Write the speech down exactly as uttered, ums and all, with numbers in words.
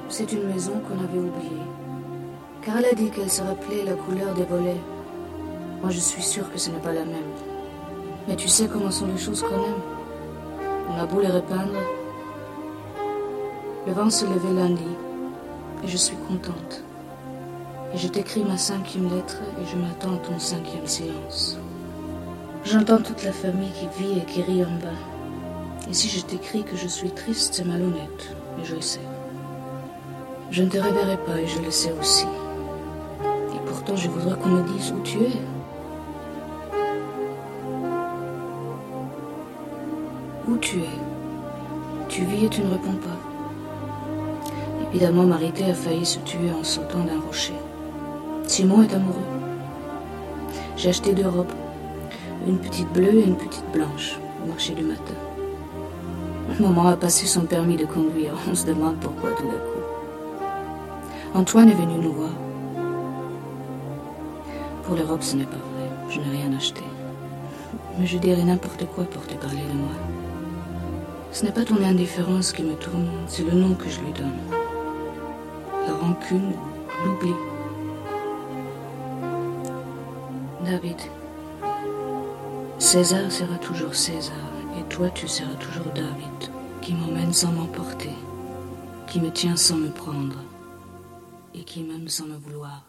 C'est une maison qu'on avait oubliée. Car elle a dit qu'elle se rappelait la couleur des volets. Moi, je suis sûre que ce n'est pas la même. Mais tu sais comment sont les choses quand même. On a beau les repeindre. Le vent se levait lundi. Et je suis contente. Et je t'écris ma cinquième lettre et je m'attends à ton cinquième silence. J'entends toute la famille qui vit et qui rit en bas. Et si je t'écris que je suis triste, c'est malhonnête. Et je le sais. Je ne te reverrai pas et je le sais aussi. Et pourtant, je voudrais qu'on me dise où tu es. Où tu es? Tu vis et tu ne réponds pas. Évidemment, Marité a failli se tuer en sautant d'un rocher. Simon est amoureux. J'ai acheté deux robes. Une petite bleue et une petite blanche au marché du matin. Maman a passé son permis de conduire. On se demande pourquoi tout d'un coup. Antoine est venu nous voir. Pour les robes, ce n'est pas vrai. Je n'ai rien acheté. Mais je dirais n'importe quoi pour te parler de moi. Ce n'est pas ton indifférence qui me tourmente, c'est le nom que je lui donne. La rancune, l'oubli. David, César sera toujours César, et toi tu seras toujours David, qui m'emmène sans m'emporter, qui me tient sans me prendre, et qui m'aime sans me vouloir.